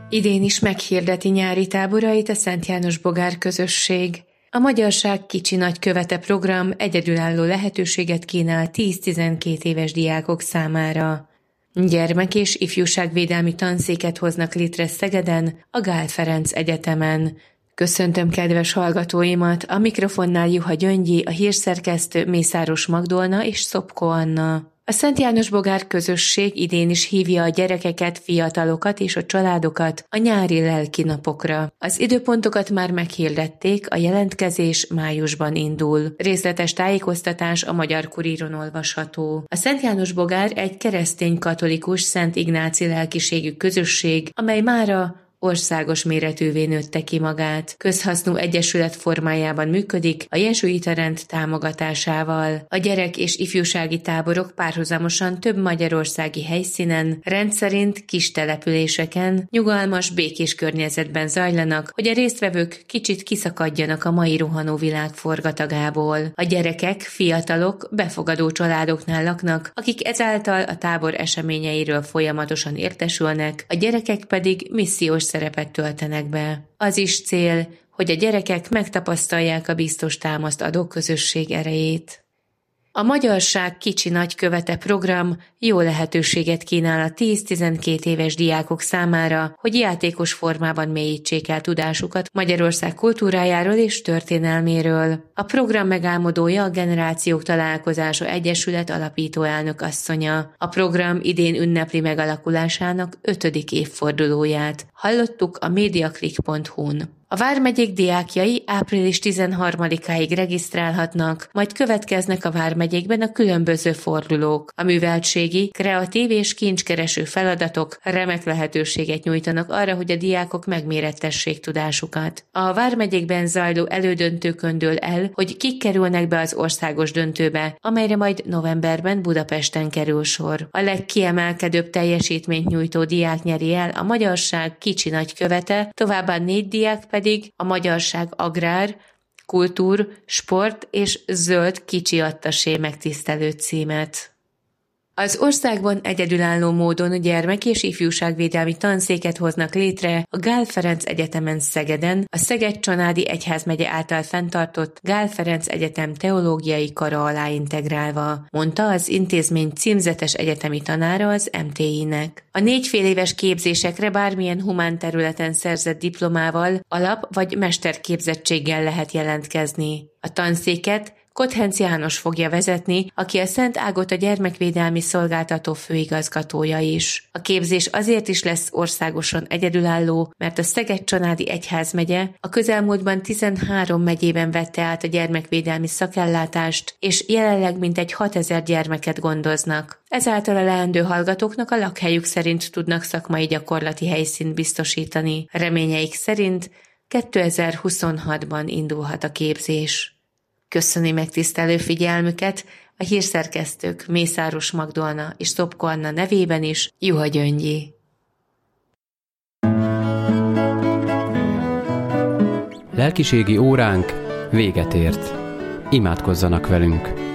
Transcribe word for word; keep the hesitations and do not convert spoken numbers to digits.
Idén is meghirdeti nyári táborait a Szent János Bogár közösség. A Magyarság kicsi nagykövete program egyedülálló lehetőséget kínál tíz-tizenkét éves diákok számára. Gyermek- és ifjúságvédelmi tanszéket hoznak létre Szegeden, a Gál Ferenc Egyetemen. Köszöntöm kedves hallgatóimat, a mikrofonnál Juha Gyöngyi, a hírszerkesztő Mészáros Magdolna és Szopko Anna. A Szent János Bogár közösség idén is hívja a gyerekeket, fiatalokat és a családokat a nyári lelki napokra. Az időpontokat már meghirdették, a jelentkezés májusban indul. Részletes tájékoztatás a Magyar Kuríron olvasható. A Szent János Bogár egy keresztény-katolikus Szent Ignáci lelkiségű közösség, amely mára országos méretűvé nőtte ki magát. Közhasznú egyesület formájában működik a jezsuita rend támogatásával. A gyerek- és ifjúsági táborok párhuzamosan több magyarországi helyszínen, rendszerint kis településeken, nyugalmas, békés környezetben zajlanak, hogy a résztvevők kicsit kiszakadjanak a mai rohanó világ forgatagából. A gyerekek, fiatalok befogadó családoknál laknak, akik ezáltal a tábor eseményeiről folyamatosan értesülnek, a gyerekek pedig missziós szerepet töltenek be. Az is cél, hogy a gyerekek megtapasztalják a biztos támaszt adó közösség erejét. A Magyarság kicsi nagykövete program jó lehetőséget kínál a tíz-tizenkét éves diákok számára, hogy játékos formában mélyítsék el tudásukat Magyarország kultúrájáról és történelméről. A program megálmodója a Generációk Találkozása Egyesület alapító elnök asszonya. A program idén ünnepli megalakulásának ötödik évfordulóját. Hallottuk a mediaclick pont hu-n. A vármegyék diákjai április tizenharmadikáig regisztrálhatnak, majd következnek a vármegyékben a különböző fordulók. A műveltségi, kreatív és kincskereső feladatok remek lehetőséget nyújtanak arra, hogy a diákok megmérettessék tudásukat. A vármegyékben zajló elődöntőkön dől el, hogy kik kerülnek be az országos döntőbe, amelyre majd novemberben Budapesten kerül sor. A legkiemelkedőbb teljesítményt nyújtó diák nyeri el a Magyarság kicsi nagykövete, továbbá négy diák pedig a Magyarság agrár, kultúr, sport és zöld kicsi attasé megtisztelő címet. Az országban egyedülálló módon gyermek- és ifjúságvédelmi tanszéket hoznak létre a Gál Ferenc Egyetemen Szegeden, a Szeged-Csanádi Egyházmegye által fenntartott Gál Ferenc Egyetem teológiai kara alá integrálva, mondta az intézmény címzetes egyetemi tanára az em té i-nek. A négy fél éves képzésekre bármilyen humán területen szerzett diplomával, alap- vagy mesterképzettséggel lehet jelentkezni. A tanszéket Kothenc János fogja vezetni, aki a Szent Ágota gyermekvédelmi szolgáltató főigazgatója is. A képzés azért is lesz országosan egyedülálló, mert a Szeged-Csanádi Egyházmegye a közelmúltban tizenhárom megyében vette át a gyermekvédelmi szakellátást, és jelenleg mintegy hatezer gyermeket gondoznak. Ezáltal a leendő hallgatóknak a lakhelyük szerint tudnak szakmai gyakorlati helyszínt biztosítani. Reményeik szerint kétezer-huszonhatban indulhat a képzés. Köszöni megtisztelő figyelmüket a hírszerkesztők Mészáros Magdolna és Szopko Anna nevében is, Juha Gyöngyi. Lelkiségi óránk véget ért. Imádkozzanak velünk!